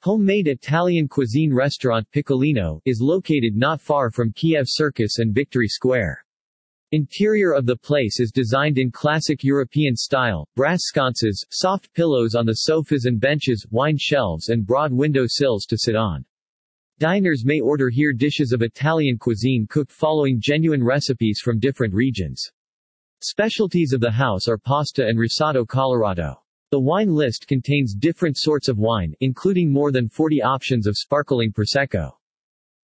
Homemade Italian cuisine restaurant Piccolino is located not far from Kiev Circus and Victory Square. Interior of the place is designed in classic European style, brass sconces, soft pillows on the sofas and benches, wine shelves and broad window sills to sit on. Diners may order here dishes of Italian cuisine cooked following genuine recipes from different regions. Specialties of the house are pasta and risotto colorado. The wine list contains different sorts of wine, including more than 40 options of sparkling Prosecco.